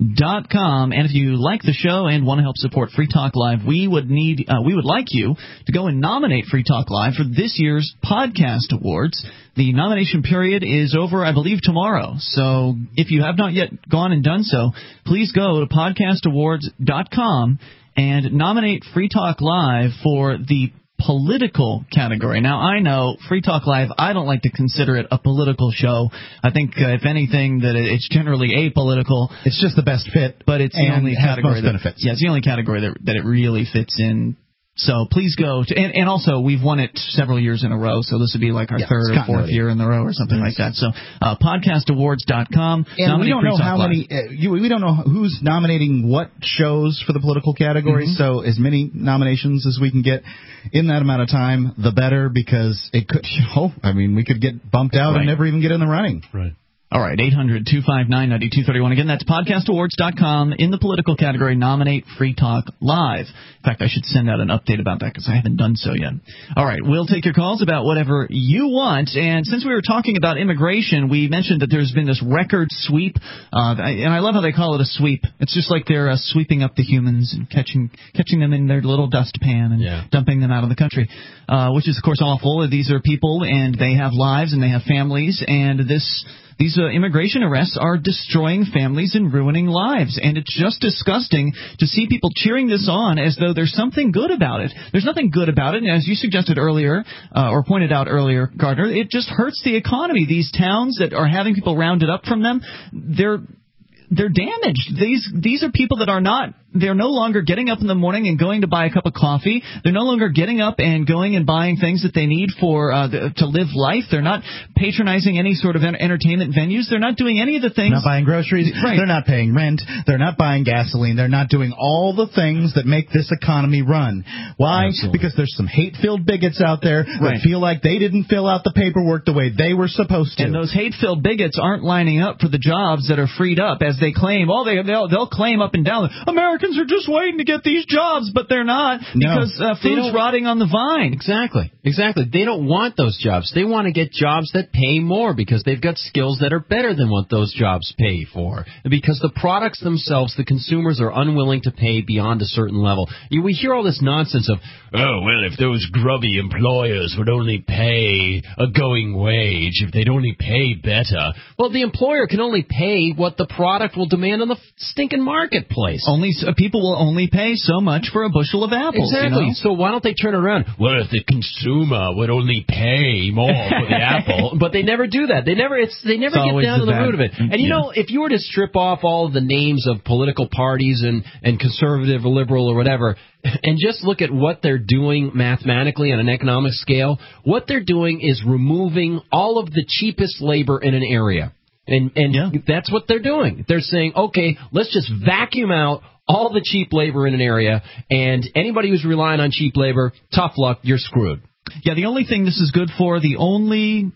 And if you like the show and want to help support Free Talk Live, we would like you to go and nominate Free Talk Live for this year's Podcast Awards. The nomination period is over, I believe, tomorrow. So if you have not yet gone and done so, please go to podcastawards.com and nominate Free Talk Live for the political category. Now, I know Free Talk Live, I don't like to consider it a political show. I think, if anything, that it's generally apolitical. It's just the best fit, but it's the only category that benefits. Yeah, it's the only category that it really fits in. So please go to, and also we've won it several years in a row, so this would be like our third or fourth year in a row or something like that. So podcastawards.com. And we don't know how many, we don't know who's nominating what shows for the political category, so as many nominations as we can get in that amount of time, the better, because it could, we could get bumped out and never even get in the running. Right. All right, 800-259-9231. Again, that's podcastawards.com. In the political category, nominate Free Talk Live. In fact, I should send out an update about that because I haven't done so yet. All right, we'll take your calls about whatever you want. And since we were talking about immigration, we mentioned that there's been this record sweep. And I love how they call it a sweep. It's just like they're sweeping up the humans and catching them in their little dustpan and dumping them out of the country, which is, of course, awful. These are people, and they have lives, and they have families, and these immigration arrests are destroying families and ruining lives. And it's just disgusting to see people cheering this on as though there's something good about it. There's nothing good about it. And as you suggested earlier, or pointed out earlier, Gardner, it just hurts the economy. These towns that are having people rounded up from them, they're damaged. These are people that are not they're no longer getting up in the morning and going to buy a cup of coffee. They're no longer getting up and going and buying things that they need for to live life. They're not patronizing any sort of entertainment venues. They're not doing any of the things. Not buying groceries. Right. They're not paying rent. They're not buying gasoline. They're not doing all the things that make this economy run. Why? Absolutely. Because there's some hate-filled bigots out there that feel like they didn't fill out the paperwork the way they were supposed to. And those hate-filled bigots aren't lining up for the jobs that are freed up, as they claim. Oh, they'll claim up and down, Americans are just waiting to get these jobs, but they're not, because food's rotting on the vine. Exactly. They don't want those jobs. They want to get jobs that pay more because they've got skills that are better than what those jobs pay for. Because the products themselves, the consumers are unwilling to pay beyond a certain level. We hear all this nonsense of, oh, well, if those grubby employers would only pay a going wage, if they'd only pay better. Well, the employer can only pay what the product will demand on the stinking marketplace. People will only pay so much for a bushel of apples. Exactly. You know? So why don't they turn it around? Well, if the consumer would only pay more for the apple. But they never do that. They never get down to the root of it. And you know, if you were to strip off all of the names of political parties and conservative or liberal or whatever, and just look at what they're doing mathematically on an economic scale, what they're doing is removing all of the cheapest labor in an area. And that's what they're doing. They're saying, okay, let's just vacuum out all the cheap labor in an area, and anybody who's relying on cheap labor, tough luck, you're screwed. Yeah, the only thing this is good for, the only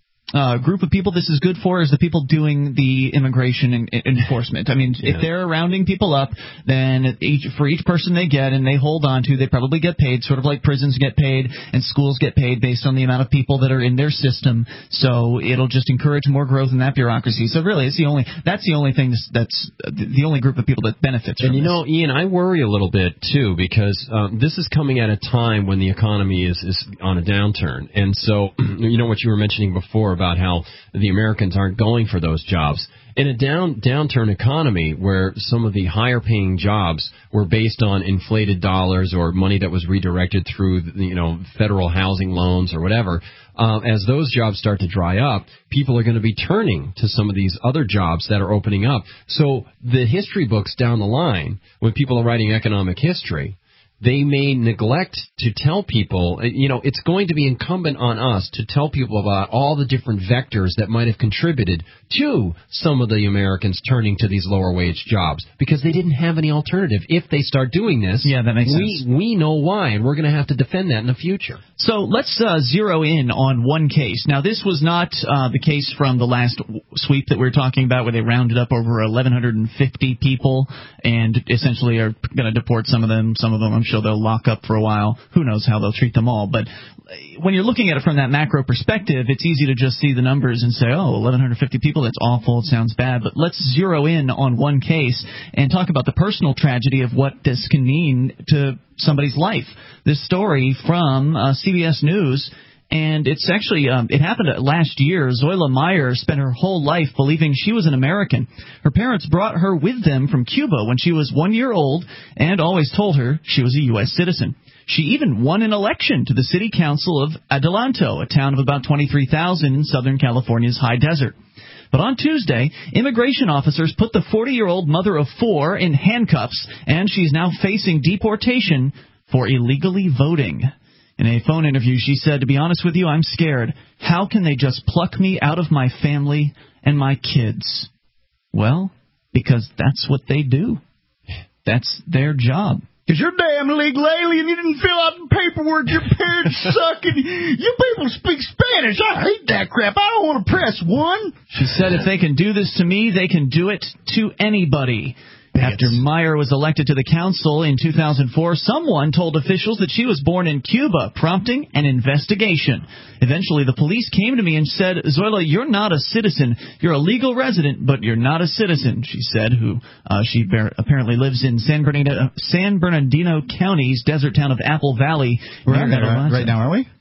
group of people this is good for is the people doing the immigration enforcement. I mean, if they're rounding people up, then for each person they get and they hold on to, they probably get paid, sort of like prisons get paid and schools get paid based on the amount of people that are in their system. So it'll just encourage more growth in that bureaucracy. So really, that's the only thing that's the only group of people that benefits from this. And you know, this. Ian, I worry a little bit too, because this is coming at a time when the economy is on a downturn. And so, you know what you were mentioning before about how the Americans aren't going for those jobs. In a downturn economy where some of the higher paying jobs were based on inflated dollars or money that was redirected through, federal housing loans or whatever, as those jobs start to dry up, people are going to be turning to some of these other jobs that are opening up. So the history books down the line, when people are writing economic history, they may neglect to tell people, it's going to be incumbent on us to tell people about all the different vectors that might have contributed to some of the Americans turning to these lower wage jobs, because they didn't have any alternative. If they start doing this, that makes sense. We know why, and we're going to have to defend that in the future. So let's zero in on one case. Now, this was not the case from the last sweep that we were talking about, where they rounded up over 1,150 people and essentially are going to deport some of them. Some of them, I'm sure they'll lock up for a while. Who knows how they'll treat them all. But when you're looking at it from that macro perspective, it's easy to just see the numbers and say, 1,150 people, that's awful, it sounds bad. But let's zero in on one case and talk about the personal tragedy of what this can mean to somebody's life. This story from CBS News, and it's actually it happened last year. Zoila Meyer spent her whole life believing she was an American. Her parents brought her with them from Cuba when she was 1 year old and always told her she was a U.S. citizen. She even won an election to the city council of Adelanto, a town of about 23,000 in Southern California's high desert. But on Tuesday, immigration officers put the 40-year-old mother of four in handcuffs, and she's now facing deportation for illegally voting. In a phone interview, she said, "To be honest with you, I'm scared. How can they just pluck me out of my family and my kids?" Well, because that's what they do. That's their job. Because you're damn illegal alien, you didn't fill out the paperwork, your parents suck, and you people speak Spanish. I hate that crap. I don't want to press one. She said if they can do this to me, they can do it to anybody. After Meyer was elected to the council in 2004, someone told officials that she was born in Cuba, prompting an investigation. Eventually, the police came to me and said, "Zoila, you're not a citizen. You're a legal resident, but you're not a citizen," she said, she apparently lives in San Bernardino County's desert town of Apple Valley. Right now, are we?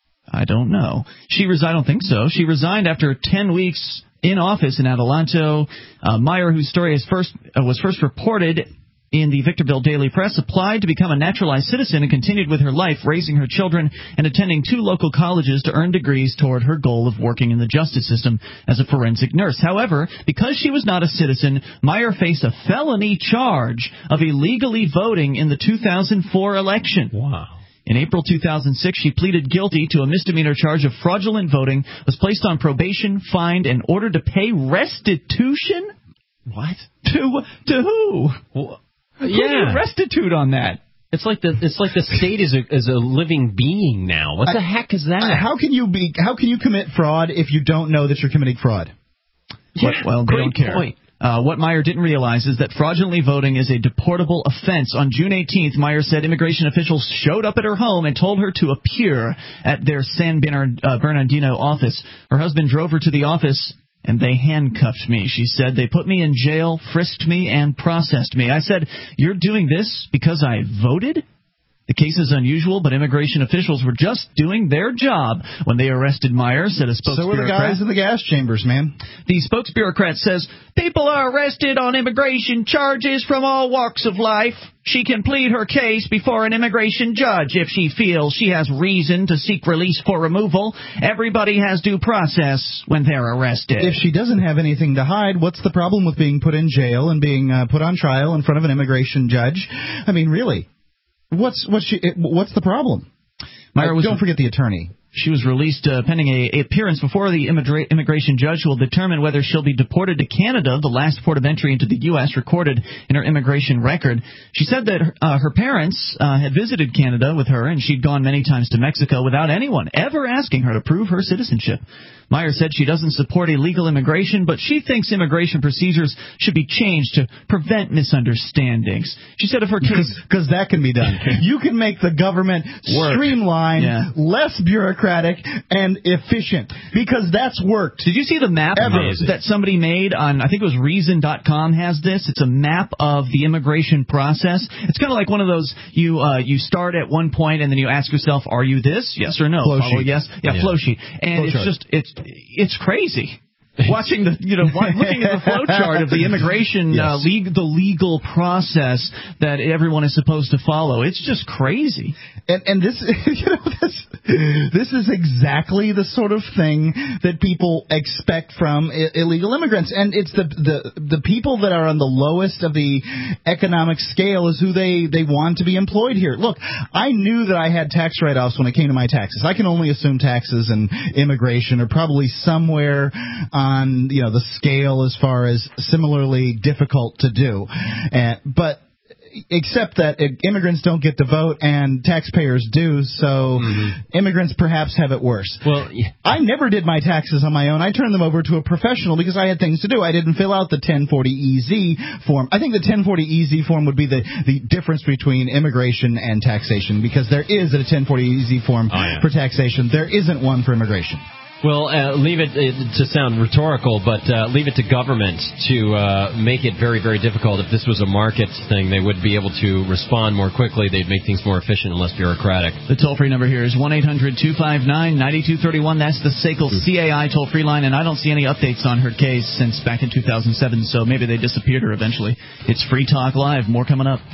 I don't know. I don't think so. She resigned after 10 weeks in office in Adelanto. Meyer, whose story was first reported in the Victorville Daily Press, applied to become a naturalized citizen and continued with her life, raising her children and attending 2 local colleges to earn degrees toward her goal of working in the justice system as a forensic nurse. However, because she was not a citizen, Meyer faced a felony charge of illegally voting in the 2004 election. Wow. In April 2006, she pleaded guilty to a misdemeanor charge of fraudulent voting, was placed on probation, fined, and ordered to pay restitution? What? To who? Well, Who do you restitute on that? It's like the state is a living being now. What the heck is that? How can you commit fraud if you don't know that you're committing fraud? Yeah, well, they don't care. Point. What Meyer didn't realize is that fraudulently voting is a deportable offense. On June 18th, Meyer said immigration officials showed up at her home and told her to appear at their San Bernardino office. Her husband drove her to the office, and they handcuffed me. She said, they put me in jail, frisked me, and processed me. I said, you're doing this because I voted? The case is unusual, but immigration officials were just doing their job when they arrested Meyer, said a spokesbureaucrat. So were the guys in the gas chambers, man. The spokesbureaucrat says, people are arrested on immigration charges from all walks of life. She can plead her case before an immigration judge if she feels she has reason to seek release for removal. Everybody has due process when they're arrested. If she doesn't have anything to hide, what's the problem with being put in jail and being put on trial in front of an immigration judge? I mean, really. What's the problem? Don't forget the attorney. She was released pending a appearance before the immigration judge who will determine whether she'll be deported to Canada, the last port of entry into the U.S. recorded in her immigration record. She said that her parents had visited Canada with her, and she'd gone many times to Mexico without anyone ever asking her to prove her citizenship. Meyer said she doesn't support illegal immigration, but she thinks immigration procedures should be changed to prevent misunderstandings. She said if her case... Because that can be done. You can make the government streamlined, less bureaucratic, and efficient. Because that's worked. Did you see the map that somebody made on, I think it was Reason.com has this? It's a map of the immigration process. It's kind of like one of those, you start at one point and then you ask yourself, are you this? Yes or no? Flow sheet. Yes. Yeah, flow sheet. And it's crazy. Watching looking at the flow chart of the immigration, the legal process that everyone is supposed to follow. It's just crazy. And this, this is exactly the sort of thing that people expect from illegal immigrants. And it's the people that are on the lowest of the economic scale is who they want to be employed here. Look, I knew that I had tax write-offs when it came to my taxes. I can only assume taxes and immigration are probably somewhere on the scale as far as similarly difficult to do, but except that immigrants don't get to vote and taxpayers do, so immigrants perhaps have it worse. Well, I never did my taxes on my own. I turned them over to a professional because I had things to do. I didn't fill out the 1040EZ form. I think the 1040EZ form would be the difference between immigration and taxation, because there is a 1040EZ form for taxation. There isn't one for immigration. Well, leave it to sound rhetorical, but leave it to government to make it very, very difficult. If this was a market thing, they would be able to respond more quickly. They'd make things more efficient and less bureaucratic. The toll-free number here is 1-800-259-9231. That's the SACL CAI toll-free line, and I don't see any updates on her case since back in 2007, so maybe they disappeared her eventually. It's Free Talk Live. More coming up.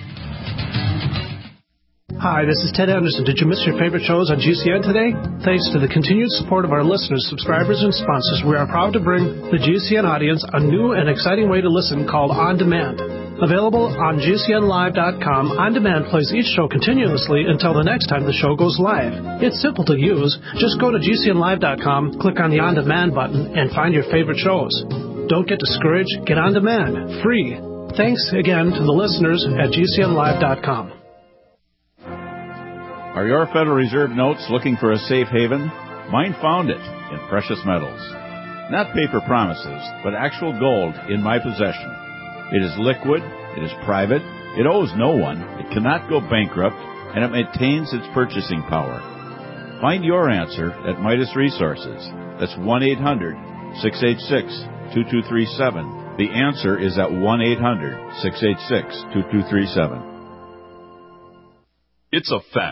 Hi, this is Ted Anderson. Did you miss your favorite shows on GCN today? Thanks to the continued support of our listeners, subscribers, and sponsors, we are proud to bring the GCN audience a new and exciting way to listen called On Demand. Available on GCNlive.com, On Demand plays each show continuously until the next time the show goes live. It's simple to use. Just go to GCNlive.com, click on the On Demand button, and find your favorite shows. Don't get discouraged. Get On Demand. Free. Thanks again to the listeners at GCNlive.com. Are your Federal Reserve notes looking for a safe haven? Mine found it in precious metals. Not paper promises, but actual gold in my possession. It is liquid, it is private, it owes no one, it cannot go bankrupt, and it maintains its purchasing power. Find your answer at Midas Resources. That's 1-800-686-2237. The answer is at 1-800-686-2237. It's a fact.